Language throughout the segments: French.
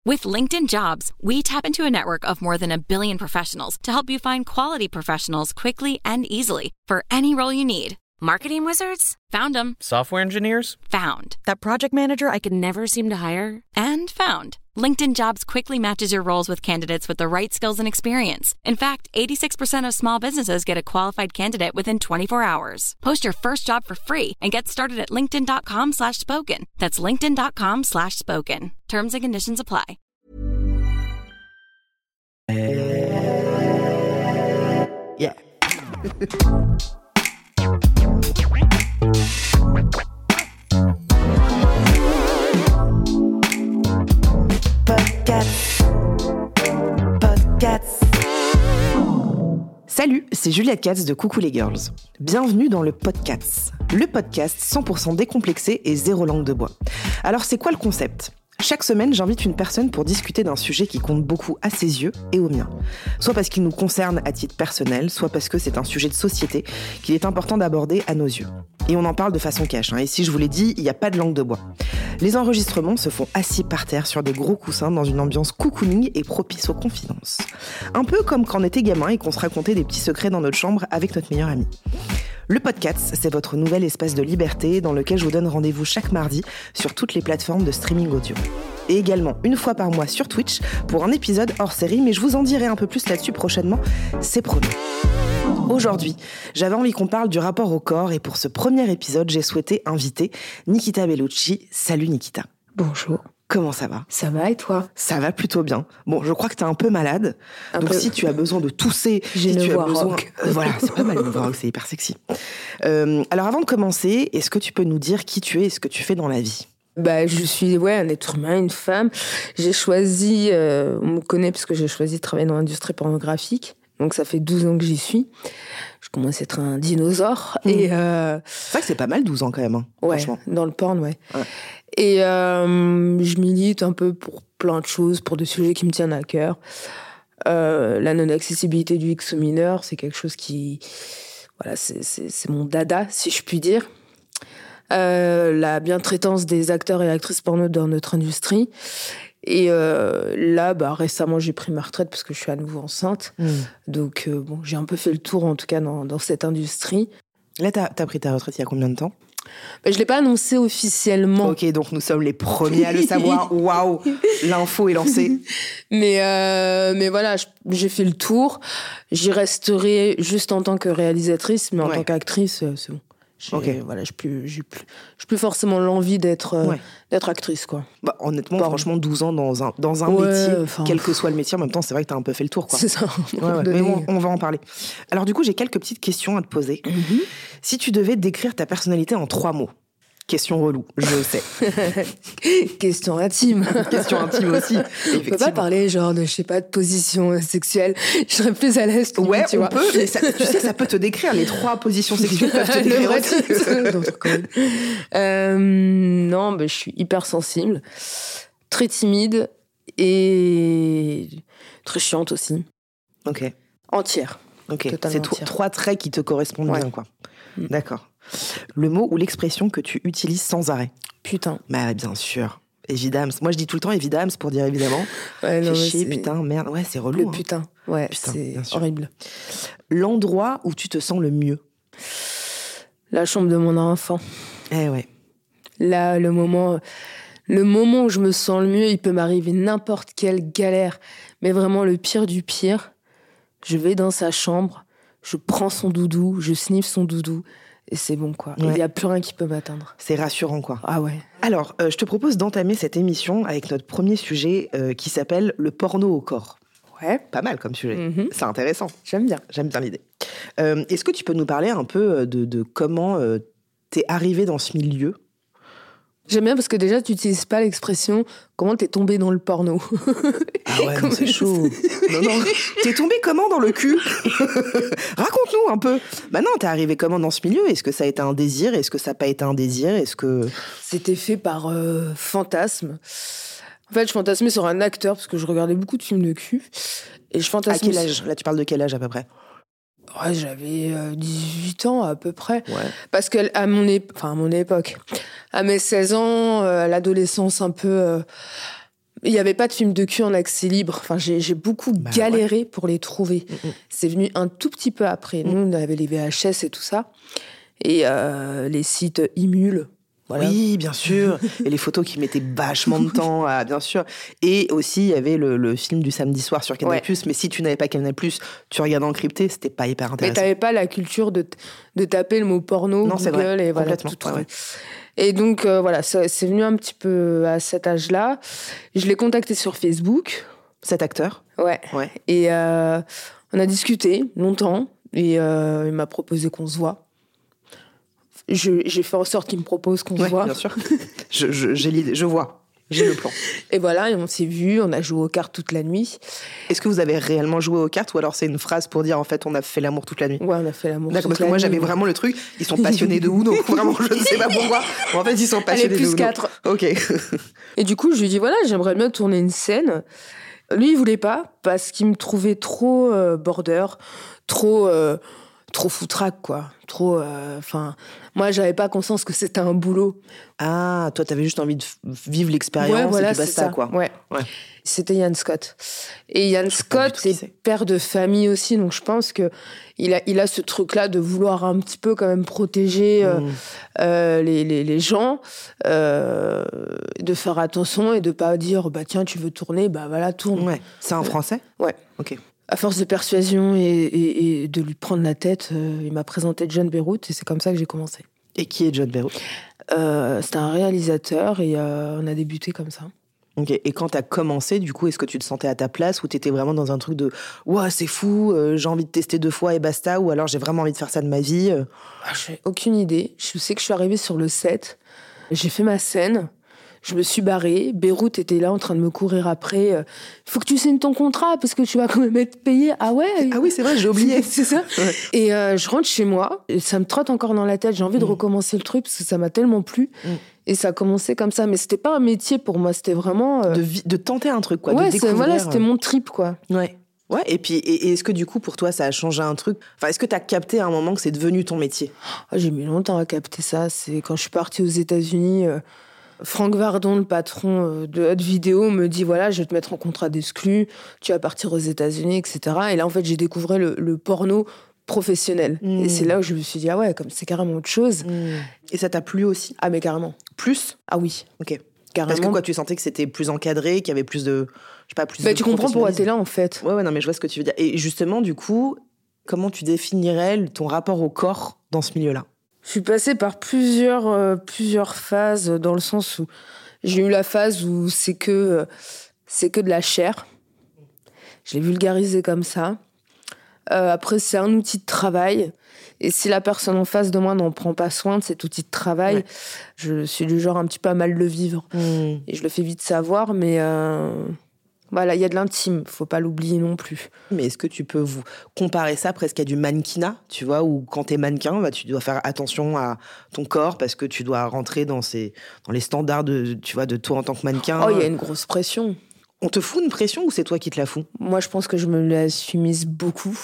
With LinkedIn Jobs, we tap into a network of more than 1 billion professionals to help you find quality professionals quickly and easily for any role you need. Marketing wizards? Found them. Software engineers? Found. That project manager I could never seem to hire? And found. LinkedIn Jobs quickly matches your roles with candidates with the right skills and experience. In fact, 86% of small businesses get a qualified candidate within 24 hours. Post your first job for free and get started at linkedin.com/spoken. That's linkedin.com/spoken. Terms and conditions apply. Yeah. Podcast. Salut, c'est Juliette Katz de Coucou les Girls. Bienvenue dans le podcast 100% décomplexé et zéro langue de bois. Alors c'est quoi le concept ? Chaque semaine, j'invite une personne pour discuter d'un sujet qui compte beaucoup à ses yeux et aux miens. Soit parce qu'il nous concerne à titre personnel, soit parce que c'est un sujet de société qu'il est important d'aborder à nos yeux. Et on en parle de façon cash. Et si je vous l'ai dit, il n'y a pas de langue de bois. Les enregistrements se font assis par terre sur des gros coussins dans une ambiance cocooning et propice aux confidences. Un peu comme quand on était gamin et qu'on se racontait des petits secrets dans notre chambre avec notre meilleur ami. Le podcast, c'est votre nouvel espace de liberté dans lequel je vous donne rendez-vous chaque mardi sur toutes les plateformes de streaming audio. Et également une fois par mois sur Twitch pour un épisode hors série, mais je vous en dirai un peu plus là-dessus prochainement, c'est promis. Aujourd'hui, j'avais envie qu'on parle du rapport au corps et pour ce premier épisode, j'ai souhaité inviter Nikita Bellucci. Salut Nikita. Bonjour. Comment ça va ? Ça va et toi ? Ça va plutôt bien. Bon, je crois que t'es un peu malade. Donc si tu as besoin de tousser, j'ai si une tu voix as besoin, rock. Voilà, c'est pas mal une voix rock, c'est hyper sexy. Alors avant de commencer, est-ce que tu peux nous dire qui tu es et ce que tu fais dans la vie ? Je suis un être humain, une femme. J'ai choisi, on me connaît parce que j'ai choisi de travailler dans l'industrie pornographique. Donc ça fait 12 ans que j'y suis. Je commence à être un dinosaure. Et c'est vrai que c'est pas mal 12 ans quand même, franchement. Dans le porn, ouais. Et je milite un peu pour plein de choses, pour des sujets qui me tiennent à cœur. La non-accessibilité du X aux mineurs, c'est quelque chose qui... Voilà, c'est mon dada, si je puis dire. La bientraitance des acteurs et actrices porno dans notre industrie. Et récemment, j'ai pris ma retraite parce que je suis à nouveau enceinte. Donc, j'ai un peu fait le tour, en tout cas, dans cette industrie. Là, t'as pris ta retraite il y a combien de temps ? Je ne l'ai pas annoncé officiellement. Ok, donc nous sommes les premiers à le savoir. Waouh, l'info est lancée. Mais voilà, j'ai fait le tour. J'y resterai juste en tant que réalisatrice, mais en tant qu'actrice, c'est bon. J'ai plus forcément l'envie d'être actrice, quoi. Honnêtement, franchement, 12 ans dans un métier, quel que soit le métier, en même temps, c'est vrai que t'as un peu fait le tour, quoi. C'est ça. Mais bon, on va en parler. Alors du coup, j'ai quelques petites questions à te poser. Si tu devais décrire ta personnalité en 3 mots. Question relou, je sais. Question intime. Question intime aussi. On peut pas parler de position sexuelle. Je serais plus à l'aise. Ouais, on peut. Mais ça, tu sais, ça peut te décrire. Les 3 positions sexuelles peuvent te décrire aussi. Je suis hyper sensible, très timide et très chiante aussi. Ok. Entière. Ok. Totalement C'est entière. 3 traits qui te correspondent bien, quoi. D'accord. Le mot ou l'expression que tu utilises sans arrêt. Putain. Bien sûr. Évidemment. Moi, je dis tout le temps évidemment pour dire évidemment. Chier, putain, merde. Ouais, c'est relou. Le putain. Ouais, putain, c'est horrible. L'endroit où tu te sens le mieux. La chambre de mon enfant. Ouais. Là, le moment où je me sens le mieux, il peut m'arriver n'importe quelle galère. Mais vraiment, le pire du pire, je vais dans sa chambre, je prends son doudou, je sniffe son doudou. Et c'est bon, quoi. Il n'y a plus rien qui peut m'atteindre. C'est rassurant, quoi. Ah ouais. Alors, je te propose d'entamer cette émission avec notre premier sujet qui s'appelle le porno au corps. Ouais. Pas mal comme sujet. C'est intéressant. J'aime bien l'idée. Est-ce que tu peux nous parler un peu de comment t'es arrivée dans ce milieu ? J'aime bien parce que déjà, tu n'utilises pas l'expression « comment t'es tombée dans le porno ». Ah ouais, non, c'est chaud. Non. T'es tombée comment dans le cul ? Raconte-nous un peu. Non, t'es arrivée comment dans ce milieu ? Est-ce que ça a été un désir ? Est-ce que ça n'a pas été un désir ? Est-ce que... C'était fait par fantasme. En fait, je fantasmais sur un acteur parce que je regardais beaucoup de films de cul. Et je fantasmais... À quel âge ? Là, tu parles de quel âge à peu près ? Ouais, j'avais 18 ans à peu près. Ouais. Parce qu'à mon époque, à mes 16 ans, à l'adolescence un peu Il n'y avait pas de films de cul en accès libre. Enfin, j'ai beaucoup galéré pour les trouver. C'est venu un tout petit peu après. Nous, on avait les VHS et tout ça. Et les sites Imul. Voilà. Oui, bien sûr. Et les photos qui mettaient vachement de temps, bien sûr. Et aussi, il y avait le film du samedi soir sur Canal+. Mais si tu n'avais pas Canal+, tu regardais encrypté, c'était pas hyper intéressant. Mais t'avais pas la culture de taper le mot porno, non, Google, c'est vrai. Et voilà, complètement. tout trouver. Et donc, voilà, c'est venu un petit peu à cet âge-là. Je l'ai contacté sur Facebook. Cet acteur. Ouais. Et on a discuté longtemps. Et il m'a proposé qu'on se voit. J'ai fait en sorte qu'il me propose qu'on se voit. Bien sûr. J'ai l'idée, je vois. J'ai le plan. Et voilà, et on s'est vus, on a joué aux cartes toute la nuit. Est-ce que vous avez réellement joué aux cartes ou alors c'est une phrase pour dire en fait on a fait l'amour toute la nuit? Ouais, on a fait l'amour toute la nuit. D'accord, parce que moi j'avais vraiment le truc, ils sont passionnés de ouf, donc vraiment je ne sais pas pourquoi. En fait, ils sont passionnés de ouf. Allez, +4. Ok. Et du coup, je lui ai dit voilà, j'aimerais bien tourner une scène. Lui, il voulait pas parce qu'il me trouvait trop border, trop foutraque, quoi. Trop. Moi, j'avais pas conscience que c'était un boulot. Ah, toi, t'avais juste envie de vivre l'expérience voilà, et puis basta, quoi. Ouais. C'était Yann Scott. Et Yann Scott est père de famille aussi, donc je pense que il a ce truc-là de vouloir un petit peu quand même protéger les gens, de faire attention et de pas dire bah tiens tu veux tourner, bah voilà tourne. Ouais. C'est en français? Ouais. Ok. À force de persuasion et de lui prendre la tête, il m'a présenté John Beyrouth et c'est comme ça que j'ai commencé. Et qui est John Beyrouth? C'était un réalisateur et on a débuté comme ça. Ok. Et quand t'as commencé, du coup, est-ce que tu te sentais à ta place ou t'étais vraiment dans un truc de « Ouah, c'est fou, j'ai envie de tester 2 fois et basta » ou alors « J'ai vraiment envie de faire ça de ma vie » J'ai aucune idée. Je sais que je suis arrivée sur le set, j'ai fait ma scène, je me suis barrée. Beyrouth était là en train de me courir après. Faut que tu signes ton contrat parce que tu vas quand même être payé. Ah ouais? Ah oui, c'est vrai, j'ai oublié. C'est ça. Ouais. Et je rentre chez moi et ça me trotte encore dans la tête. J'ai envie de recommencer le truc parce que ça m'a tellement plu. Et ça a commencé comme ça. Mais c'était pas un métier pour moi. C'était vraiment... De tenter un truc, quoi. Ouais, de découvrir. c'était mon trip, quoi. Ouais. Ouais, et puis est-ce que du coup, pour toi, ça a changé un truc? Enfin, est-ce que t'as capté à un moment que c'est devenu ton métier? J'ai mis longtemps à capter ça. C'est quand je suis partie aux États-Unis... Franck Vardon, le patron de Hot Vidéo, me dit voilà, je vais te mettre en contrat d'exclus, tu vas partir aux États-Unis, etc. Et là, en fait, j'ai découvert le porno professionnel. Et c'est là où je me suis dit ah ouais, comme c'est carrément autre chose. Et ça t'a plu aussi? Ah mais carrément. Plus? Ah oui. Ok. Carrément. Parce que quoi, tu sentais que c'était plus encadré, qu'il y avait plus de, je sais pas, plus de tu comprends pourquoi t'es là en fait. Ouais, non, mais je vois ce que tu veux dire. Et justement, du coup, comment tu définirais ton rapport au corps dans ce milieu-là? Je suis passée par plusieurs phases, dans le sens où j'ai eu la phase où c'est que de la chair. Je l'ai vulgarisé comme ça. Après, c'est un outil de travail. Et si la personne en face de moi n'en prend pas soin de cet outil de travail, je suis du genre un petit peu à mal le vivre. Et je le fais vite savoir, mais... Voilà, il y a de l'intime, faut pas l'oublier non plus. Mais est-ce que tu peux vous comparer ça presque à du mannequinat, tu vois, où quand t'es mannequin, bah, tu dois faire attention à ton corps parce que tu dois rentrer dans les standards de toi en tant que mannequin. Oh, il y a une grosse pression. On te fout une pression ou c'est toi qui te la fous? Moi, je pense que je me la suis mise beaucoup.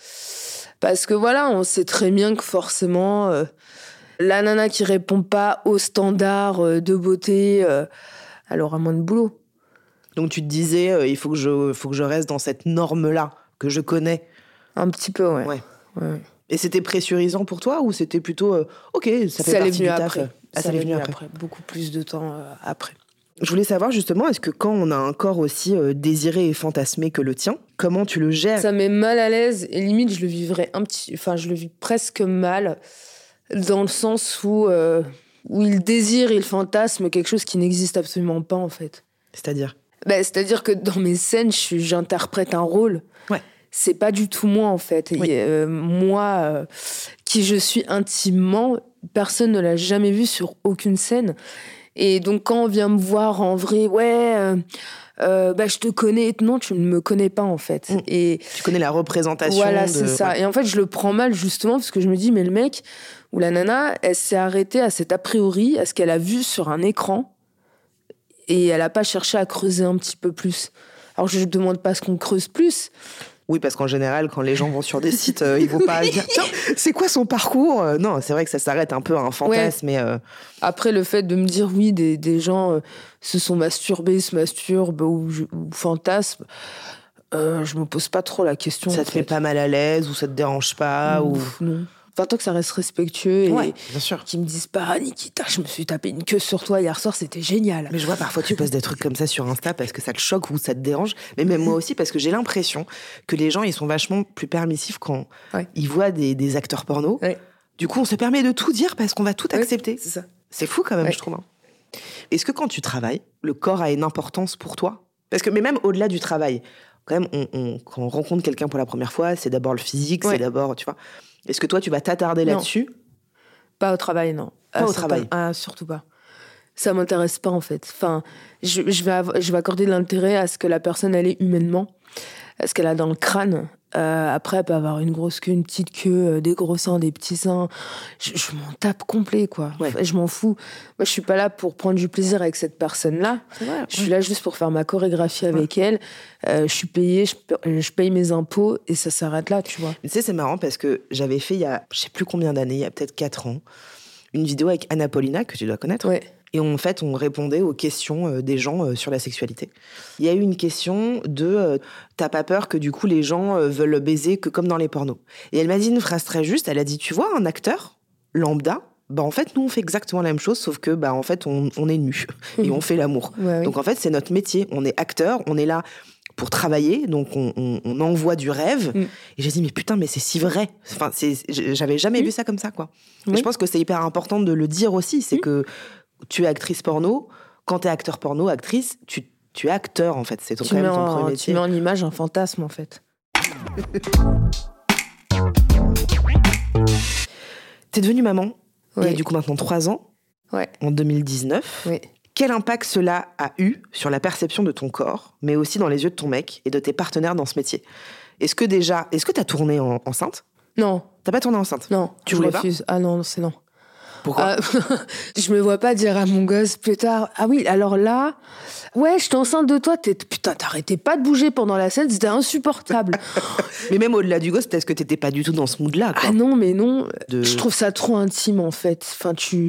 Parce que voilà, on sait très bien que forcément, la nana qui répond pas aux standards de beauté, elle aura moins de boulot. Donc tu te disais, il faut que je reste dans cette norme-là, que je connais. Un petit peu, ouais. Et c'était pressurisant pour toi ou c'était plutôt, ok, ça fait partie du taf? Ça l'est venu après. Beaucoup plus de temps après. Je voulais savoir justement, est-ce que quand on a un corps aussi désiré et fantasmé que le tien, comment tu le gères? Ça met mal à l'aise et limite je le vivrais je le vis presque mal dans le sens où il désire, il fantasme quelque chose qui n'existe absolument pas en fait. C'est-à-dire? C'est-à-dire que dans mes scènes, j'interprète un rôle. Ouais. C'est pas du tout moi, en fait. Oui. Et, moi, qui je suis intimement, personne ne l'a jamais vu sur aucune scène. Et donc, quand on vient me voir en vrai, je te connais. Non, tu ne me connais pas, en fait. Et tu connais la représentation. Voilà, c'est ça. Ouais. Et en fait, je le prends mal, justement, parce que je me dis, mais le mec ou la nana, elle s'est arrêtée à cet a priori, à ce qu'elle a vu sur un écran. Et elle n'a pas cherché à creuser un petit peu plus. Alors, je ne demande pas ce qu'on creuse plus. Oui, parce qu'en général, quand les gens vont sur des sites, ils vont pas dire tiens, c'est quoi son parcours. Non, c'est vrai que ça s'arrête un peu à un fantasme. Ouais. Mais après, le fait de me dire oui, des gens se sont masturbés, se masturbent ou fantasment, je me pose pas trop la question. Ça te fait pas mal à l'aise ou ça te dérange pas ou... Non. Enfin, tant que ça reste respectueux et bien sûr. qu'ils me disent pas Nikita, je me suis tapé une queue sur toi hier soir, c'était génial. Mais je vois parfois tu postes des trucs comme ça sur Insta parce que ça te choque ou ça te dérange. Mais même moi aussi parce que j'ai l'impression que les gens ils sont vachement plus permissifs quand ils voient des acteurs porno. Ouais. Du coup, on se permet de tout dire parce qu'on va tout accepter. C'est ça. C'est fou quand même, je trouve. Est-ce que quand tu travailles, le corps a une importance pour toi ? Parce que mais même au-delà du travail, quand même, quand on rencontre quelqu'un pour la première fois, c'est d'abord le physique, c'est d'abord, tu vois. Est-ce que toi, tu vas t'attarder là-dessus ? Pas au travail, non. Pas au travail. Surtout pas. Ça m'intéresse pas, en fait. Enfin, je vais accorder de l'intérêt à ce que la personne, elle est humainement, à ce qu'elle a dans le crâne. Après, elle peut avoir une grosse queue, une petite queue, des gros seins, des petits seins. Je m'en tape complet, quoi. Ouais. Je m'en fous. Moi, je suis pas là pour prendre du plaisir avec cette personne-là. Je suis là juste pour faire ma chorégraphie avec elle. Je suis payée, je paye mes impôts et ça s'arrête là, tu vois. Tu sais, c'est marrant parce que j'avais fait il y a, je sais plus combien d'années, il y a peut-être 4 ans, une vidéo avec Anna Paulina, que tu dois connaître. Ouais. Et en fait, on répondait aux questions des gens sur la sexualité. Il y a eu une question de t'as pas peur que du coup les gens veulent baiser que comme dans les pornos. Et elle m'a dit une phrase très juste. Elle a dit tu vois un acteur lambda, en fait nous on fait exactement la même chose sauf que en fait on est nus et on fait l'amour. Ouais, donc en fait c'est notre métier. On est acteur, on est là pour travailler, donc on envoie du rêve. Et j'ai dit mais putain mais c'est si vrai. Enfin j'avais jamais vu ça comme ça quoi. Et je pense que c'est hyper important de le dire aussi, c'est que tu es actrice porno, quand tu es acteur porno, actrice, tu es acteur, en fait. C'est quand même ton premier métier. Tu mets en image un fantasme, en fait. T'es devenue maman, il y a du coup maintenant 3 ans, en 2019. Oui. Quel impact cela a eu sur la perception de ton corps, mais aussi dans les yeux de ton mec et de tes partenaires dans ce métier ? Est-ce que t'as tourné enceinte ? Non. T'as pas tourné enceinte ? Non. Tu voulais refuse. Pas ? Ah non, c'est non. Pourquoi ? Je me vois pas dire à mon gosse plus tard, ah oui, alors là, ouais, j'étais enceinte de toi, putain, t'arrêtais pas de bouger pendant la scène, c'était insupportable. Mais même au-delà du gosse, est-ce que t'étais pas du tout dans ce mood-là, quoi ? Ah non, mais non, je trouve ça trop intime, en fait. Enfin, tu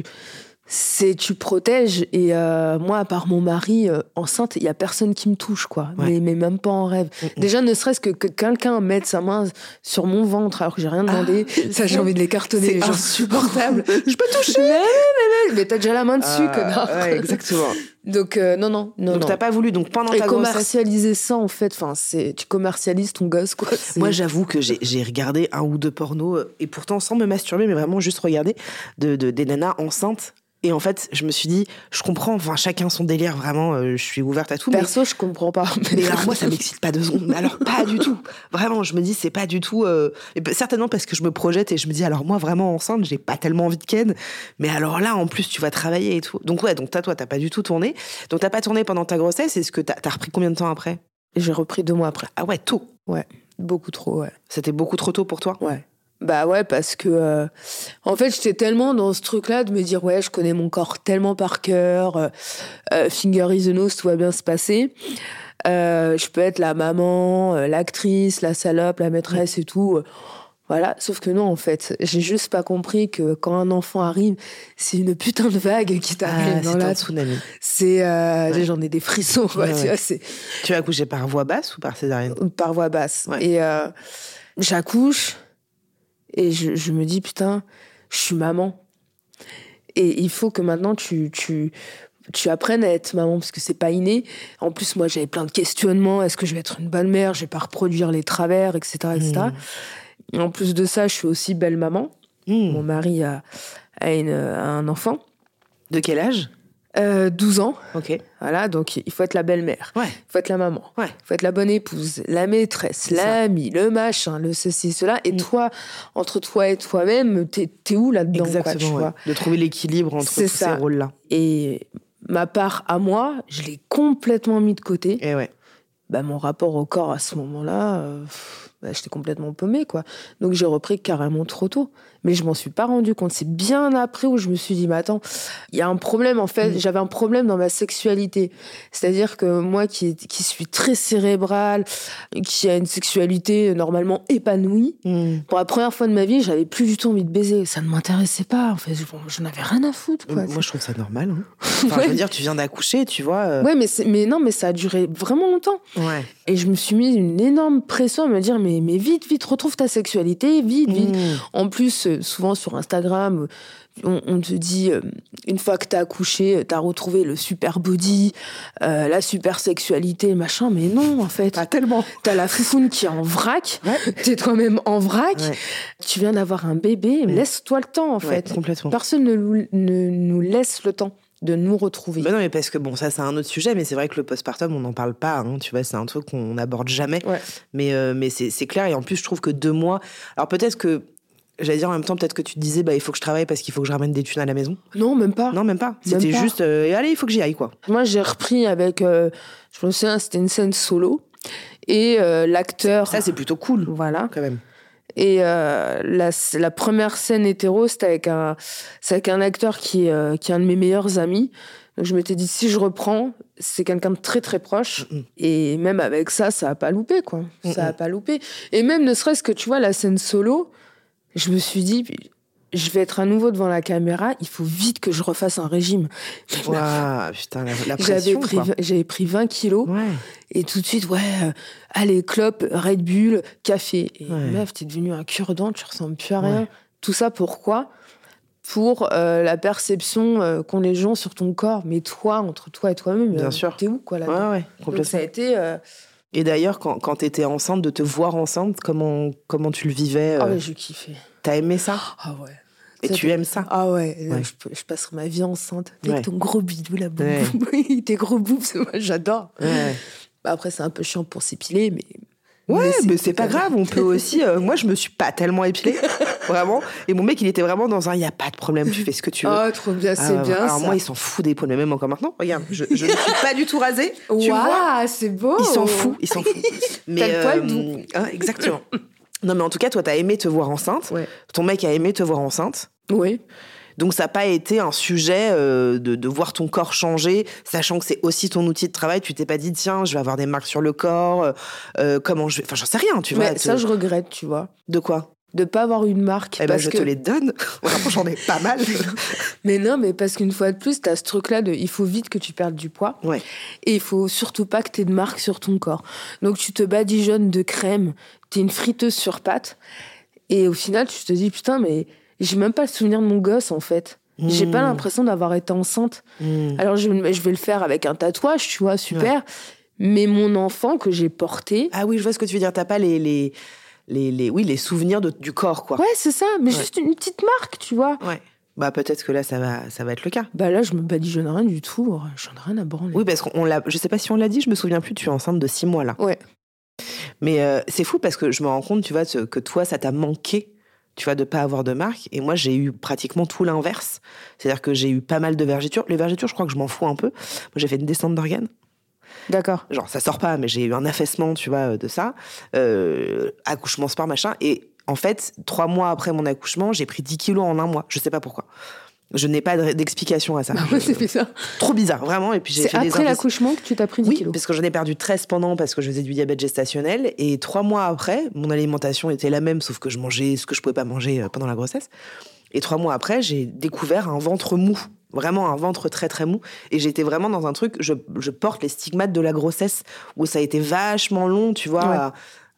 protèges et moi à part mon mari enceinte il y a personne qui me touche quoi, mais même pas en rêve. Déjà ne serait-ce que quelqu'un mette sa main sur mon ventre alors que j'ai rien demandé, ça j'ai envie de les cartonner, c'est insupportable. Je peux toucher mais t'as déjà la main dessus connard. Ouais, exactement. Donc non. Donc t'as pas voulu, donc pendant ta grossesse commercialiser ça en fait, enfin tu commercialises ton gosse quoi. Moi j'avoue que j'ai regardé 1 ou 2 pornos et pourtant sans me masturber mais vraiment juste regarder des nanas enceintes. Et en fait, je me suis dit, je comprends, enfin, chacun son délire, vraiment, je suis ouverte à tout. Perso, je comprends pas. Mais alors, moi, ça m'excite pas 2 secondes. Mais alors, pas du tout. Vraiment, je me dis, c'est pas du tout... certainement parce que je me projette et je me dis, alors moi, vraiment enceinte, j'ai pas tellement envie de ken. Mais alors là, en plus, tu vas travailler et tout. Donc ouais, donc toi, t'as pas du tout tourné. Donc t'as pas tourné pendant ta grossesse. Est-ce que t'as repris combien de temps après ? J'ai repris 2 mois après. Ah ouais, tôt. Ouais, beaucoup trop, ouais. C'était beaucoup trop tôt pour toi ? Ouais. Bah ouais, parce que en fait j'étais tellement dans ce truc-là de me dire ouais je connais mon corps tellement par cœur, finger is the nose, tout va bien se passer. Je peux être la maman, l'actrice, la salope, la maîtresse et tout. Voilà, sauf que non en fait, j'ai juste pas compris que quand un enfant arrive, c'est une putain de vague qui t'arrive dans la tsunami. C'est j'en ai des frissons quoi, tu vois, c'est. Tu as accouché par voie basse ou par césarienne ? Par voie basse. Ouais. Et j'accouche. Et je me dis, putain, je suis maman. Et il faut que maintenant, tu apprennes à être maman, parce que c'est pas inné. En plus, moi, j'avais plein de questionnements. Est-ce que je vais être une bonne mère ? Je vais pas reproduire les travers, etc., etc. Et en plus de ça, je suis aussi belle maman. Mon mari a un enfant. De quel âge ? 12 ans. Ok. Voilà, donc il faut être la belle-mère. Ouais. Il faut être la maman. Ouais. Il faut être la bonne épouse, la maîtresse, l'amie, le machin, le ceci, cela. Et toi, entre toi et toi-même, t'es où là-dedans ? Exactement, quoi, tu vois ? De trouver l'équilibre entre tous ces rôles-là. Et ma part à moi, je l'ai complètement mis de côté. Et ouais. Mon rapport au corps à ce moment-là, j'étais complètement paumée, quoi. Donc, j'ai repris carrément trop tôt. Mais je m'en suis pas rendu compte. C'est bien après où je me suis dit, mais attends, il y a un problème, en fait. J'avais un problème dans ma sexualité. C'est-à-dire que moi, qui suis très cérébrale, qui a une sexualité normalement épanouie, pour la première fois de ma vie, j'avais plus du tout envie de baiser. Ça ne m'intéressait pas, en fait. Je n'avais rien à foutre, quoi. Moi, je trouve ça normal. Hein. Enfin, je veux dire, tu viens d'accoucher, tu vois. Ouais, mais ça a duré vraiment longtemps. Ouais. Et je me suis mis une énorme pression à me dire, mais vite, retrouve ta sexualité, vite. En plus, souvent sur Instagram, on te dit, une fois que t'as accouché, t'as retrouvé le super body, la super sexualité, machin. Mais non, en fait. Pas tellement. T'as la foufoune qui est en vrac. Ouais. T'es toi-même en vrac. Ouais. Tu viens d'avoir un bébé. Laisse-toi le temps, en fait. Complètement. Personne ne nous laisse le temps de nous retrouver. Non, mais parce que bon, ça c'est un autre sujet, mais c'est vrai que le postpartum, on n'en parle pas, hein, tu vois, c'est un truc qu'on n'aborde jamais. Ouais. Mais c'est clair, et en plus, je trouve que 2 mois... Alors peut-être que, j'allais dire en même temps, peut-être que tu te disais, il faut que je travaille parce qu'il faut que je ramène des thunes à la maison. Non, même pas. Non, même pas. C'était juste, allez, il faut que j'y aille, quoi. Moi, j'ai repris avec, je me souviens, c'était une scène solo, et l'acteur... Ça, c'est plutôt cool. Voilà. Quand même. Et la première scène hétéro, c'est avec un acteur qui est un de mes meilleurs amis. Donc je m'étais dit, si je reprends, c'est quelqu'un de très très proche. Et même avec ça a pas loupé, quoi. Ça a pas loupé. Et même ne serait-ce que, tu vois, la scène solo, je me suis dit, je vais être à nouveau devant la caméra, il faut vite que je refasse un régime. Waouh, putain, la pression, j'avais pris 20 kilos. Ouais. Et tout de suite, allez, clope, Red Bull, café. Et meuf, t'es devenue un cure-dent, tu ressembles plus à rien. Ouais. Tout ça, pourquoi ? Pour la perception qu'ont les gens sur ton corps. Mais toi, entre toi et toi-même, bien sûr. T'es où, quoi, là-dedans ? Ouais, complètement. Donc ça a été... Et d'ailleurs, quand t'étais enceinte, de te voir enceinte, comment tu le vivais Ah ouais, j'ai kiffé. T'as aimé ça ? Ah ouais. Et tu aimes ça ? Ah ouais. Je passerai ma vie enceinte avec ton gros bidou, la boum. Tes gros boobs, moi j'adore. Ouais. Après, c'est un peu chiant pour s'épiler, mais... Ouais, mais c'est pas grave, on peut aussi... moi, je me suis pas tellement épilée, vraiment. Et mon mec, il était vraiment dans un... Il n'y a pas de problème, tu fais ce que tu veux. Oh, trop bien, c'est bien alors ça. Moi, il s'en fout des poils, même encore maintenant. Regarde, je ne suis pas du tout rasée, tu vois. C'est beau. Il s'en fout. Mais, t'as le poil doux. Exactement. Non, mais en tout cas, toi, t'as aimé te voir enceinte. Ouais. Ton mec a aimé te voir enceinte. Oui. Donc, ça n'a pas été un sujet de voir ton corps changer, sachant que c'est aussi ton outil de travail. Tu t'es pas dit, tiens, je vais avoir des marques sur le corps, comment je vais... Enfin, j'en sais rien, tu vois. Mais ça, je regrette, tu vois. De quoi ? De pas avoir une marque. Eh ben, je te les donne. Vraiment, j'en ai pas mal. Mais non, mais parce qu'une fois de plus, t'as ce truc-là de, il faut vite que tu perdes du poids. Ouais. Et il faut surtout pas que t'aies de marque sur ton corps. Donc, tu te badigeonnes de crème, t'es une friteuse sur pâte. Et au final, tu te dis, putain, mais j'ai même pas le souvenir de mon gosse, en fait. J'ai pas l'impression d'avoir été enceinte. Alors, je vais le faire avec un tatouage, tu vois, super. Ouais. Mais mon enfant que j'ai porté... Ah oui, je vois ce que tu veux dire. T'as pas les souvenirs du corps, quoi. Ouais, c'est ça. Mais juste une petite marque, tu vois. Ouais. Bah, peut-être que là, ça va être le cas. Bah là, je me badigeonne rien du tout. J'en ai rien à branler. Oui, parce je sais pas si on l'a dit, je me souviens plus, tu es enceinte de 6 mois, là. Ouais. Mais c'est fou parce que je me rends compte, tu vois, que toi, ça t'a manqué, tu vois, de pas avoir de marque. Et moi, j'ai eu pratiquement tout l'inverse. C'est-à-dire que j'ai eu pas mal de vergetures. Les vergetures, je crois que je m'en fous un peu. Moi, j'ai fait une descente d'organes. D'accord. Genre, ça sort pas, mais j'ai eu un affaissement, tu vois, de ça. Accouchement sport, machin. Et en fait, 3 mois après mon accouchement, j'ai pris 10 kilos en 1 mois. Je sais pas pourquoi. Je n'ai pas d'explication à ça. Bah ouais, c'est bizarre. Trop bizarre, vraiment. Et puis j'ai fait après l'accouchement que tu t'as pris 10 kilos. Oui, parce que j'en ai perdu 13 pendant, parce que je faisais du diabète gestationnel. Et 3 mois après, mon alimentation était la même, sauf que je mangeais ce que je pouvais pas manger pendant la grossesse. Et 3 mois après, j'ai découvert un ventre mou. Vraiment un ventre très très mou. Et j'étais vraiment dans un truc, je porte les stigmates de la grossesse, où ça a été vachement long, tu vois,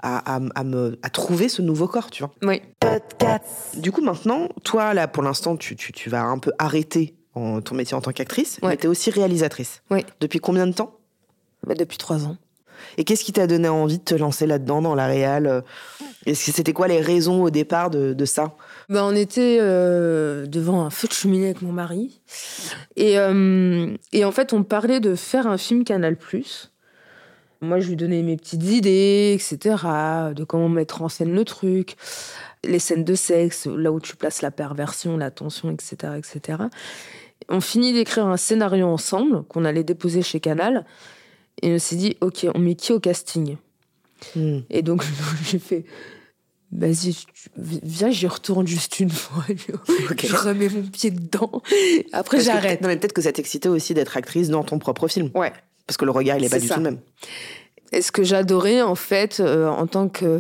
à trouver ce nouveau corps, tu vois. Oui. Du coup, maintenant, toi, là, pour l'instant, tu vas un peu arrêter ton métier en tant qu'actrice, mais t'es aussi réalisatrice. Oui. Depuis combien de temps ? Depuis 3 ans. Et qu'est-ce qui t'a donné envie de te lancer là-dedans, dans la réal ? C'était quoi les raisons au départ de ça ? On était devant un feu de cheminée avec mon mari. Et en fait, on parlait de faire un film Canal+. Moi, je lui donnais mes petites idées, etc., de comment mettre en scène le truc, les scènes de sexe, là où tu places la perversion, la tension, etc., etc. On finit d'écrire un scénario ensemble, qu'on allait déposer chez Canal. Et on s'est dit, OK, on met qui au casting ? Et donc, j'ai fait... Vas-y, viens, j'y retourne juste une fois. Je remets mon pied dedans. Après, j'arrête. Non, mais peut-être que ça t'excitait aussi d'être actrice dans ton propre film. Ouais. Parce que le regard, il n'est pas du tout le même. Et ce que j'adorais, en fait, en tant que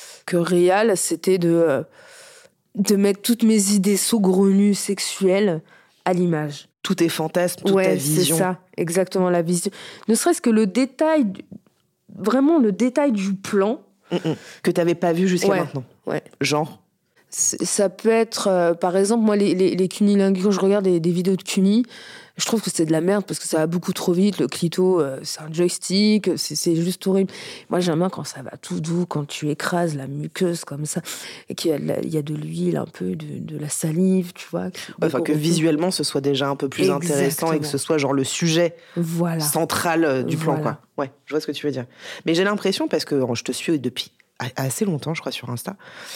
réal, c'était de mettre toutes mes idées saugrenues sexuelles à l'image. Tous tes fantasmes, toute ta vision. C'est ça, exactement, la vision. Ne serait-ce que le détail, vraiment le détail du plan. Que tu n'avais pas vu jusqu'à maintenant. Ouais. Genre ça peut être, par exemple, moi, les cunilingues, quand je regarde des vidéos de cuni, je trouve que c'est de la merde parce que ça va beaucoup trop vite. Le clito, c'est un joystick, c'est juste horrible. Moi, j'aime bien quand ça va tout doux, quand tu écrases la muqueuse comme ça, et qu'il y a de l'huile, un peu de la salive, tu vois. Enfin, que visuellement, ce soit déjà un peu plus intéressant et que ce soit genre le sujet central du plan, quoi. Ouais, je vois ce que tu veux dire. Mais j'ai l'impression, parce que je te suis depuis assez longtemps, je crois, sur Insta.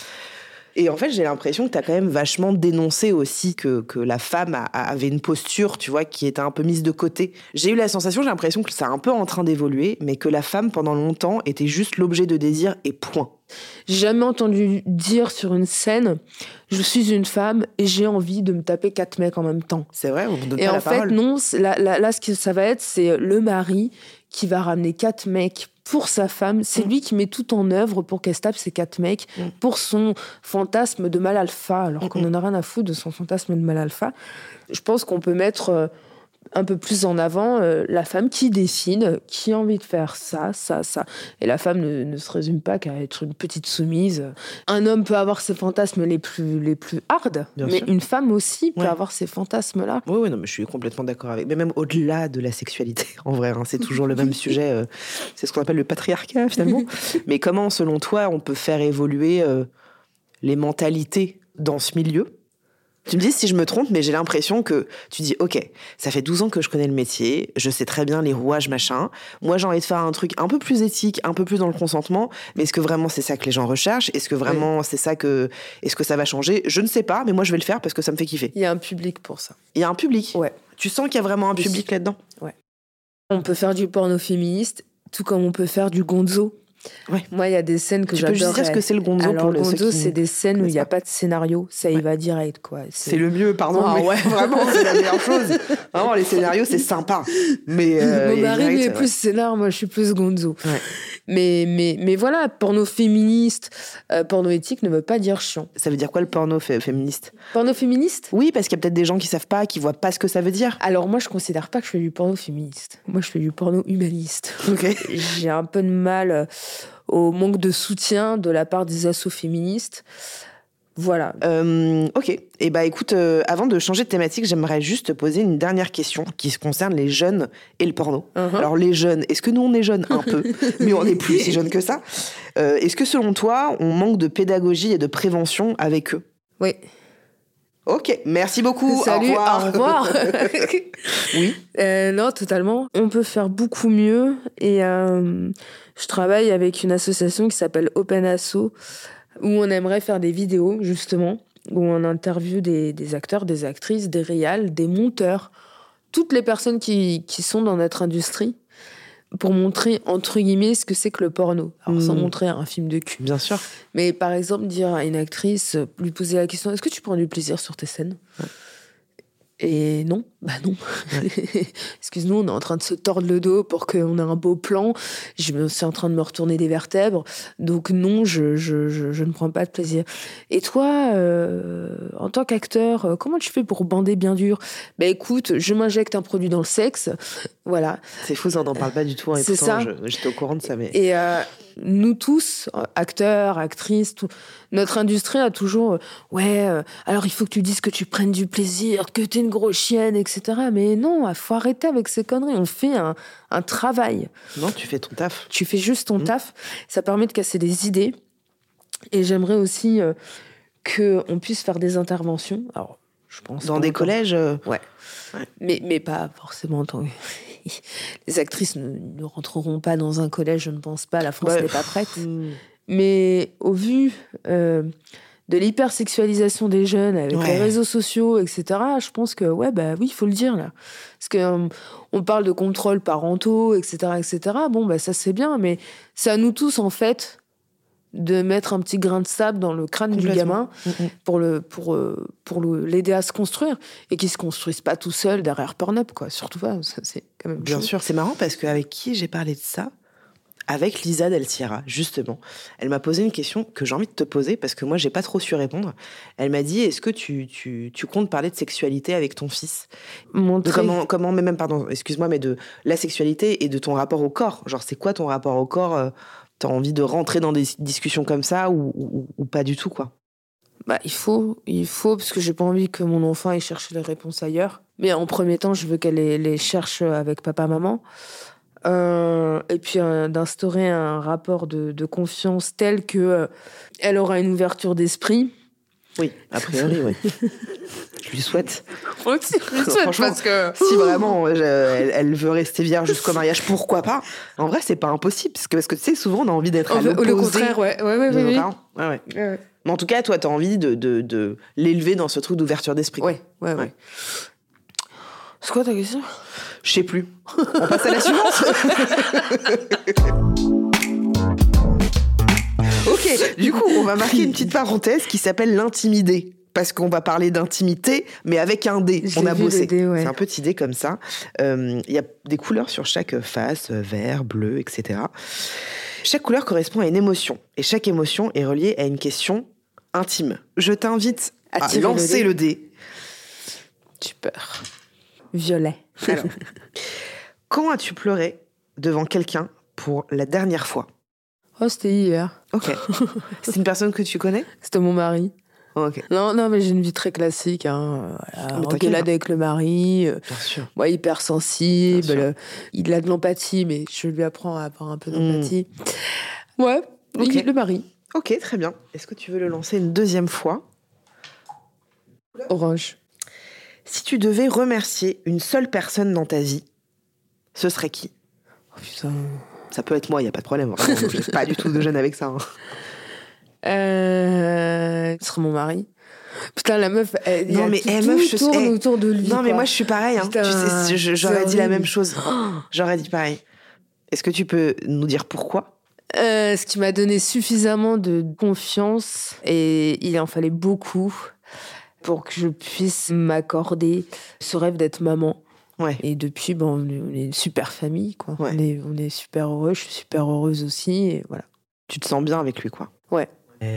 Et en fait, j'ai l'impression que tu as quand même vachement dénoncé aussi que la femme avait une posture, tu vois, qui était un peu mise de côté. J'ai eu la sensation, j'ai l'impression que c'est un peu en train d'évoluer, mais que la femme, pendant longtemps, était juste l'objet de désir et point. J'ai jamais entendu dire sur une scène « Je suis une femme et j'ai envie de me taper 4 mecs en même temps ». C'est vrai, on ne donne pas la parole. Et en fait, non, là, ce que ça va être, c'est le mari qui va ramener 4 mecs pour sa femme. C'est lui qui met tout en œuvre pour qu'elle se tape ces 4 mecs pour son fantasme de mâle alpha, alors qu'on en a rien à foutre de son fantasme de mâle alpha. Je pense qu'on peut mettre un peu plus en avant la femme qui décide, qui a envie de faire ça. Et la femme ne se résume pas qu'à être une petite soumise. Un homme peut avoir ses fantasmes les plus hard, mais une femme aussi peut avoir ces fantasmes-là. Oui, non, mais je suis complètement d'accord avec. Mais même au-delà de la sexualité, en vrai, c'est toujours le même sujet. C'est ce qu'on appelle le patriarcat, finalement. Mais comment, selon toi, on peut faire évoluer les mentalités dans ce milieu ? Tu me dis si je me trompe, mais j'ai l'impression que tu dis, ok, ça fait 12 ans que je connais le métier, je sais très bien les rouages, machin. Moi, j'ai envie de faire un truc un peu plus éthique, un peu plus dans le consentement. Mais est-ce que vraiment c'est ça que les gens recherchent ? Est-ce que vraiment c'est ça que... Est-ce que ça va changer ? Je ne sais pas, mais moi, je vais le faire parce que ça me fait kiffer. Il y a un public pour ça. Il y a un public ? Ouais. Tu sens qu'il y a vraiment un public là-dedans ? Ouais. On peut faire du porno féministe, tout comme on peut faire du gonzo. Ouais. Moi, il y a des scènes que j'adore. Tu peux juste dire ce que c'est le gonzo. Alors, pour le gonzo, c'est des scènes où il n'y a pas de scénario, ça y va direct, quoi. C'est le mieux, pardon. Ah, mais vraiment, c'est la meilleure chose. Vraiment, les scénarios, c'est sympa. Mais mon mari, il est plus scénar, moi, je suis plus gonzo. Ouais. Mais voilà, porno féministe, porno éthique ne veut pas dire chiant. Ça veut dire quoi le porno féministe ? Porno féministe ? Oui, parce qu'il y a peut-être des gens qui savent pas, qui voient pas ce que ça veut dire. Alors moi, je considère pas que je fais du porno féministe. Moi, je fais du porno humaniste. Ok. J'ai un peu de mal au manque de soutien de la part des assos féministes. Voilà. Ok. Et écoute, avant de changer de thématique, j'aimerais juste te poser une dernière question qui se concerne les jeunes et le porno. Alors les jeunes, est-ce que nous on est jeunes un peu, mais on n'est plus si jeunes que ça. Est-ce que selon toi, on manque de pédagogie et de prévention avec eux ? Oui. Ok, merci beaucoup. Salut, au revoir. Oui. Non, totalement. On peut faire beaucoup mieux. Et je travaille avec une association qui s'appelle Open Asso, où on aimerait faire des vidéos, justement, où on interviewe des acteurs, des actrices, des réals, des monteurs, toutes les personnes qui sont dans notre industrie, pour montrer, entre guillemets, ce que c'est que le porno. Alors, sans montrer un film de cul. Bien sûr. Mais par exemple, dire à une actrice, lui poser la question, est-ce que tu prends du plaisir sur tes scènes ? Et non, non. Ouais. Excuse-nous, on est en train de se tordre le dos pour qu'on ait un beau plan. Je suis en train de me retourner des vertèbres. Donc non, je ne prends pas de plaisir. Et toi, en tant qu'acteur, comment tu fais pour bander bien dur ? Écoute, je m'injecte un produit dans le sexe. Voilà. C'est fou, ça, on n'en parle pas du tout. C'est ça. J'étais au courant de ça. Mais... Et nous tous, acteurs, actrices, notre industrie a toujours alors il faut que tu dises que tu prennes du plaisir, que t'es une grosse chienne, etc. Mais non, il faut arrêter avec ces conneries. On fait un travail. Non, tu fais ton taf. Tu fais juste ton taf. Ça permet de casser des idées. Et j'aimerais aussi qu'on puisse faire des interventions. Alors, je pense dans des collèges. Ouais. Mais pas forcément en tant que... Les actrices ne rentreront pas dans un collège, je ne pense pas. La France n'est pas prête. Mais au vu de l'hypersexualisation des jeunes avec les réseaux sociaux, etc., je pense que, oui, il faut le dire, là. Parce que on parle de contrôles parentaux, etc., etc. Bon, ça, c'est bien, mais c'est à nous tous, en fait, de mettre un petit grain de sable dans le crâne du gamin pour l'aider à se construire et qu'il se construise pas tout seul derrière Pornhub, quoi. Surtout pas, ça, c'est quand même Bien sûr, c'est marrant parce qu'avec qui j'ai parlé de ça? Avec Lisa Del Sierra, justement. Elle m'a posé une question que j'ai envie de te poser parce que moi, j'ai pas trop su répondre. Elle m'a dit, est-ce que tu comptes parler de sexualité avec ton fils? Excuse-moi, mais de la sexualité et de ton rapport au corps. Genre, c'est quoi ton rapport au corps? T'as envie de rentrer dans des discussions comme ça ou pas du tout, quoi? Il faut, parce que j'ai pas envie que mon enfant aille chercher les réponses ailleurs. Mais en premier temps, je veux qu'elle les cherche avec papa-maman. Et puis d'instaurer un rapport de confiance tel que elle aura une ouverture d'esprit. Oui, a priori, oui. Je lui souhaite. Moi aussi, je lui souhaite parce que si vraiment elle veut rester vierge jusqu'au mariage, pourquoi pas? En vrai, c'est pas impossible parce que tu sais, souvent on a envie d'être à l'opposé. Le contraire, ouais. Ouais. Mais en tout cas, toi, t'as envie de l'élever dans ce truc d'ouverture d'esprit. Ouais. C'est quoi ta question? Je sais plus. On passe à la suivante. Ok, du coup, on va marquer une petite parenthèse qui s'appelle l'intimidé. Parce qu'on va parler d'intimité, mais avec un dé. On a bossé. C'est un petit dé comme ça. Il y a des couleurs sur chaque face, vert, bleu, etc. Chaque couleur correspond à une émotion. Et chaque émotion est reliée à une question intime. Je t'invite à lancer le dé. Super. Violet. Alors, quand as-tu pleuré devant quelqu'un pour la dernière fois? Oh, c'était hier. Ok. C'est une personne que tu connais? C'était mon mari. Oh, ok. Non, mais j'ai une vie très classique. Engueulade avec le mari. Bien sûr. Hyper sensible. Il a de l'empathie, mais je lui apprends à avoir un peu d'empathie. Ouais, okay. Le mari. Ok, très bien. Est-ce que tu veux le lancer une deuxième fois? Orange. Si tu devais remercier une seule personne dans ta vie, ce serait qui? Oh putain. Ça peut être moi, il n'y a pas de problème. Vraiment, je n'ai pas du tout de gêne avec ça. Ce serait mon mari. Putain, la meuf, je tourne autour de lui. Non, mais moi, je suis pareil. Hein. Tu sais, j'aurais dit la même chose. J'aurais dit pareil. Est-ce que tu peux nous dire pourquoi? Ce qui m'a donné suffisamment de confiance, et il en fallait beaucoup pour que je puisse m'accorder ce rêve d'être maman. Ouais. Et depuis, on est une super famille, quoi. Ouais. On est super heureux, je suis super heureuse aussi, et voilà. Tu te sens bien avec lui, quoi. Ouais.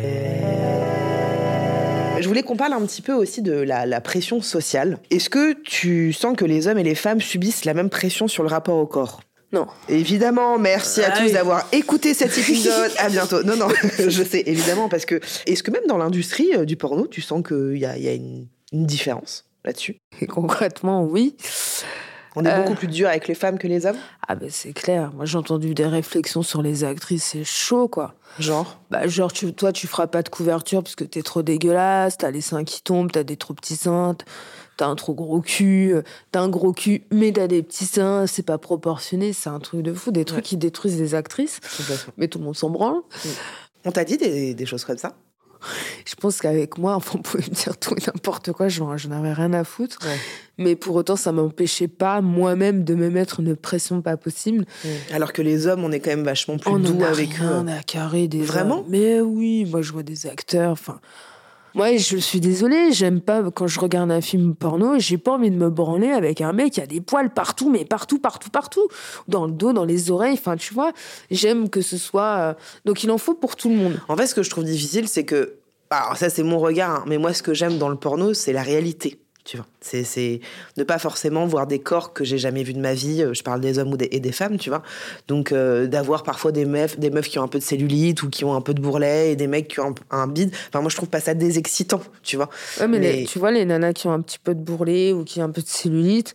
Je voulais qu'on parle un petit peu aussi de la pression sociale. Est-ce que tu sens que les hommes et les femmes subissent la même pression sur le rapport au corps? Non. Évidemment, merci à tous d'avoir écouté cet épisode. À bientôt. Non, je sais, évidemment, parce que... Est-ce que même dans l'industrie du porno, tu sens qu'il y a une différence là-dessus? Et concrètement, oui. On est beaucoup plus dur avec les femmes que les hommes? Ah c'est clair. Moi, j'ai entendu des réflexions sur les actrices, c'est chaud, quoi. Genre? Toi, tu feras pas de couverture parce que t'es trop dégueulasse, t'as les seins qui tombent, t'as des trop petits seins, t'as un trop gros cul, t'as un gros cul, mais t'as des petits seins, c'est pas proportionné, c'est un truc de fou, des trucs qui détruisent les actrices. Mais tout le monde s'en branle. On t'a dit des choses comme ça? Je pense qu'avec moi, on pouvait me dire tout et n'importe quoi, je n'avais rien à foutre. Ouais. Mais pour autant, ça m'empêchait pas, moi-même, de me mettre une pression pas possible. Alors que les hommes, on est quand même vachement plus doux avec eux. On a carré des... Vraiment? Mais oui, moi, je vois des acteurs, Moi, je suis désolée, j'aime pas quand je regarde un film porno, j'ai pas envie de me branler avec un mec qui a des poils partout, mais partout. Dans le dos, dans les oreilles, tu vois. J'aime que ce soit... Donc, il en faut pour tout le monde. En fait, ce que je trouve difficile, c'est que... Alors, ça, c'est mon regard, hein, mais moi, ce que j'aime dans le porno, c'est la réalité. Tu vois, c'est ne pas forcément voir des corps que j'ai jamais vus de ma vie. Je parle des hommes et des femmes, tu vois. Donc, d'avoir parfois des meufs qui ont un peu de cellulite ou qui ont un peu de bourrelet et des mecs qui ont un bide. Enfin, moi, je trouve pas ça désexcitant, tu vois. Ouais, mais tu vois, les nanas qui ont un petit peu de bourrelet ou qui ont un peu de cellulite,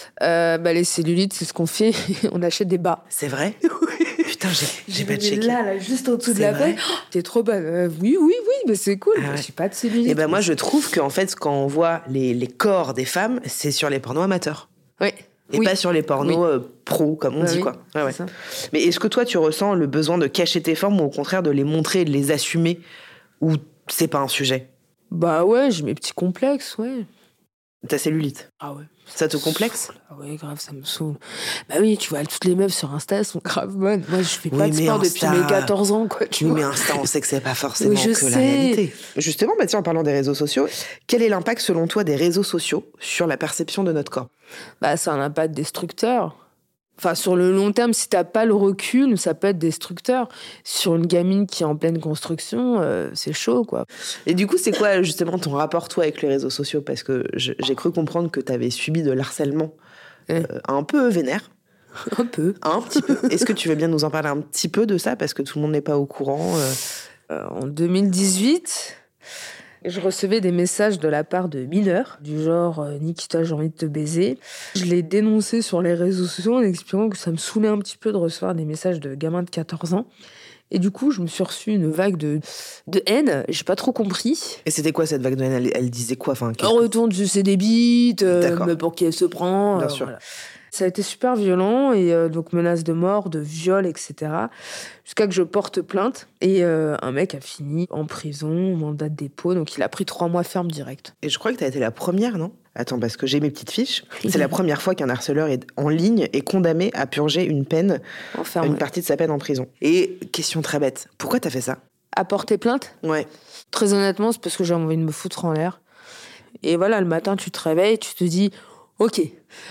les cellulites, c'est ce qu'on fait. On achète des bas. C'est vrai? Putain, j'ai pas checké. Là, juste en dessous de la peau. T'es trop bonne. Oui, mais c'est cool. Ah ouais. J'ai pas de cellulite. Et moi, je trouve qu'en fait, quand on voit les corps des femmes, c'est sur les pornos amateurs. Oui. Et pas sur les pornos pros, comme on dit, quoi. Ouais. Mais est-ce que toi, tu ressens le besoin de cacher tes formes ou au contraire de les montrer et de les assumer? Ou C'est pas un sujet. Bah ouais, j'ai mes petits complexes, ouais. Ta cellulite. Ah ouais. Ça te complexe? Ah ouais, grave, ça me saoule. Bah oui, tu vois, toutes les meufs sur Insta, elles sont grave bonnes. Moi, je fais pas de sport depuis mes 14 ans, quoi, tu vois. Mais Insta, on sait que c'est pas forcément je que sais. la réalité. Justement, tiens, en parlant des réseaux sociaux, quel est l'impact, selon toi, des réseaux sociaux sur la perception de notre corps? Bah, c'est un impact destructeur. Enfin, sur le long terme, si t'as pas le recul, ça peut être destructeur. Sur une gamine qui est en pleine construction, c'est chaud, quoi. Et du coup, c'est quoi, justement, ton rapport, toi, avec les réseaux sociaux? Parce que j'ai cru comprendre que t'avais subi de l'harcèlement un peu vénère. Un peu. Un petit peu. Est-ce que tu veux bien nous en parler un petit peu de ça? Parce que tout le monde n'est pas au courant. En 2018... je recevais des messages de la part de mineurs, du genre « Nikita, j'ai envie de te baiser ». Je l'ai dénoncé sur les réseaux sociaux en expliquant que ça me saoulait un petit peu de recevoir des messages de gamins de 14 ans. Et du coup, je me suis reçu une vague de haine. J'ai pas trop compris. Et c'était quoi cette vague de haine? Elle disait quoi? En retour, c'est des bites, D'accord. mais pour qui elle se prend. Bien sûr. Voilà. Ça a été super violent, et donc menaces de mort, de viol, etc. Jusqu'à que je porte plainte. Et un mec a fini en prison, mandat de dépôt, donc il a pris 3 mois ferme direct. Et je crois que tu as été la première, non? Attends, parce que j'ai mes petites fiches. C'est la première fois qu'un harceleur est en ligne et condamné à purger une peine, une partie de sa peine en prison. Et question très bête, pourquoi t'as fait ça? À porter plainte? Ouais. Très honnêtement, c'est parce que j'ai envie de me foutre en l'air. Et voilà, le matin, tu te réveilles, tu te dis « Ok,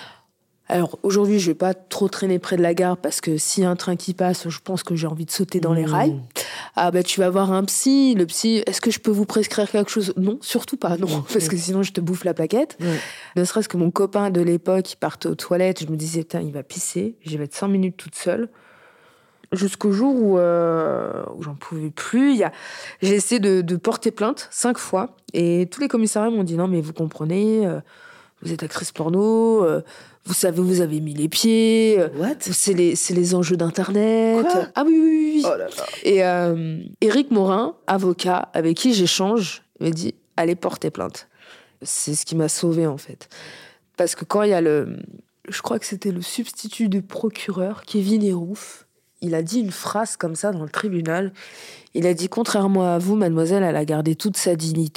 alors aujourd'hui, je vais pas trop traîner près de la gare parce que s'il y a un train qui passe, je pense que j'ai envie de sauter dans les rails. Ah bah tu vas voir un psy, le psy, est-ce que je peux vous prescrire quelque chose? Non, surtout pas, non, parce que sinon je te bouffe la plaquette. Ne serait-ce que mon copain de l'époque, il partait aux toilettes, je me disais, putain, il va pisser, je vais être 5 minutes toute seule. Jusqu'au jour où j'en pouvais plus, j'ai essayé de porter plainte 5 fois, et tous les commissariats m'ont dit, non mais vous comprenez, vous êtes actrice porno, vous savez où vous avez mis les pieds. What? C'est les enjeux d'Internet. Quoi? Ah oui. Oh là là. Et Éric Morin, avocat, avec qui j'échange, me dit « Allez, porter plainte ». C'est ce qui m'a sauvée, en fait. Parce que quand il y a je crois que c'était le substitut du procureur, Kevin Hérouf, il a dit une phrase comme ça dans le tribunal. Il a dit « Contrairement à vous, mademoiselle, elle a gardé toute sa dignité. »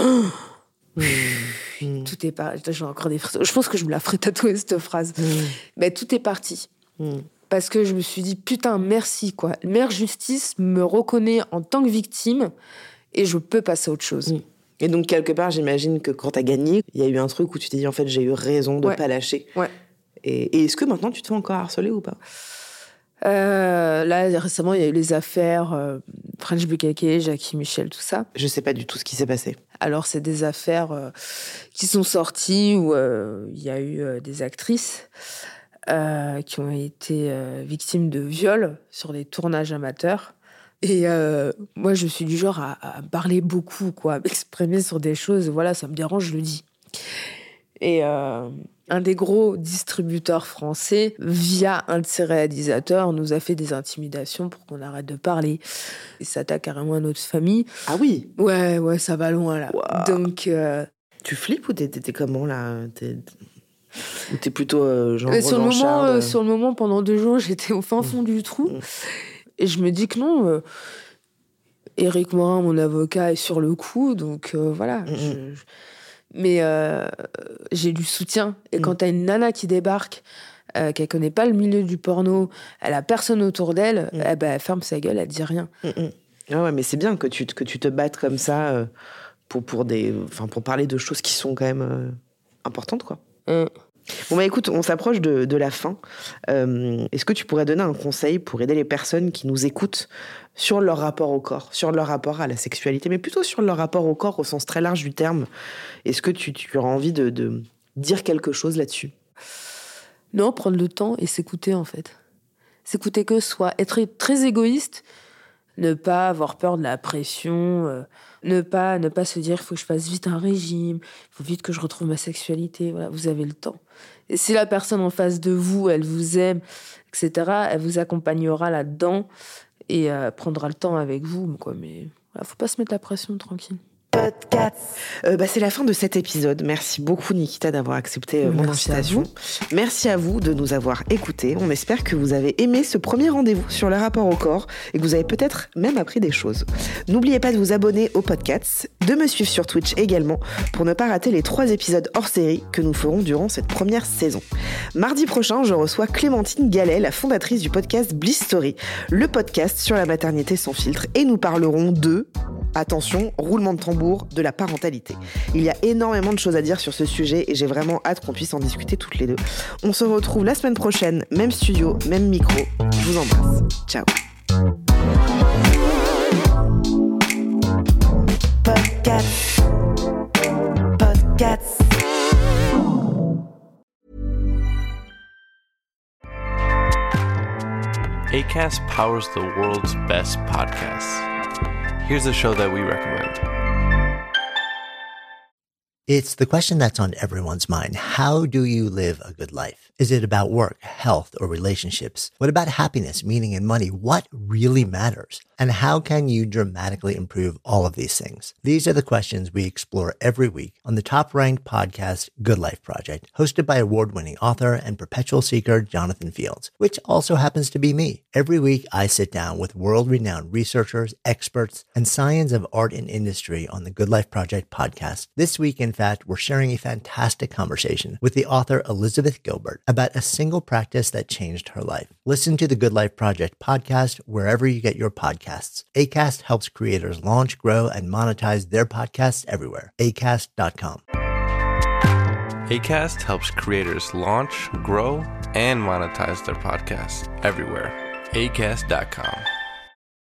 Tout est parti. J'ai encore des frissons. Je pense que je me la ferai tatouer, cette phrase. Mais tout est parti. Parce que je me suis dit, putain, merci, quoi. Mère Justice me reconnaît en tant que victime et je peux passer à autre chose. Et donc, quelque part, j'imagine que quand t'as gagné, il y a eu un truc où tu t'es dit, en fait, j'ai eu raison de pas lâcher. Ouais. Et est-ce que maintenant, tu te fais encore harceler ou pas? Là, récemment, il y a eu les affaires French Bukkake, Jackie Michel, tout ça. Je sais pas du tout ce qui s'est passé. Alors, c'est des affaires qui sont sorties où il y a eu des actrices qui ont été victimes de viols sur des tournages amateurs. Et moi, je suis du genre à parler beaucoup, quoi, à m'exprimer sur des choses. Voilà, ça me dérange, je le dis. Et un des gros distributeurs français, via un de ses réalisateurs, nous a fait des intimidations pour qu'on arrête de parler. Il s'attaque carrément à notre famille. Ah oui? Ouais, ça va loin, là. Wow. Donc... Tu flippes ou t'es comment, là? Ou t'es plutôt genre sur le moment, pendant 2 jours, j'étais au fin fond du trou. Et je me dis que non... Éric Morin, mon avocat, est sur le coup, donc voilà. Mais j'ai du soutien. Et quand t'as une nana qui débarque, qu'elle connaît pas le milieu du porno, elle a personne autour d'elle, elle ferme sa gueule, elle dit rien. Ah ouais, mais c'est bien que tu te battes comme ça pour parler de choses qui sont quand même importantes, quoi. Bon, écoute, on s'approche de la fin. Est-ce que tu pourrais donner un conseil pour aider les personnes qui nous écoutent sur leur rapport au corps, sur leur rapport à la sexualité, mais plutôt sur leur rapport au corps au sens très large du terme? Est-ce que tu auras envie de dire quelque chose là-dessus? Non, prendre le temps et s'écouter, en fait. S'écouter que soi. Être très égoïste, ne pas avoir peur de la pression, ne pas se dire « il faut que je fasse vite un régime, il faut vite que je retrouve ma sexualité ». Voilà, vous avez le temps. Et si la personne en face de vous, elle vous aime, etc., elle vous accompagnera là-dedans et prendra le temps avec vous, quoi. Mais voilà, faut pas se mettre la pression, tranquille. C'est la fin de cet épisode. Merci beaucoup Nikita d'avoir accepté mon invitation. Merci à vous de nous avoir écoutés. On espère que vous avez aimé ce premier rendez-vous sur le rapport au corps et que vous avez peut-être même appris des choses. N'oubliez pas de vous abonner au podcast, de me suivre sur Twitch également pour ne pas rater les 3 épisodes hors série que nous ferons durant cette première saison. Mardi prochain, je reçois Clémentine Gallet, la fondatrice du podcast Bliss Story, le podcast sur la maternité sans filtre, et nous parlerons de... Attention, roulement de tambour, de la parentalité. Il y a énormément de choses à dire sur ce sujet et j'ai vraiment hâte qu'on puisse en discuter toutes les deux. On se retrouve la semaine prochaine, même studio, même micro. Je vous embrasse. Ciao. Podcast. Acast powers the world's best podcasts. Here's a show that we recommend. It's the question that's on everyone's mind. How do you live a good life? Is it about work, health, or relationships? What about happiness, meaning, and money? What really matters? And how can you dramatically improve all of these things? These are the questions we explore every week on the top-ranked podcast, Good Life Project, hosted by award-winning author and perpetual seeker Jonathan Fields, which also happens to be me. Every week, I sit down with world-renowned researchers, experts, and science of art and industry on the Good Life Project podcast. This week, in fact, we're sharing a fantastic conversation with the author Elizabeth Gilbert about a single practice that changed her life. Listen to the Good Life Project podcast wherever you get your podcasts. Acast helps creators launch, grow, and monetize their podcasts everywhere. Acast.com. Acast helps creators launch, grow, and monetize their podcasts everywhere. Acast.com.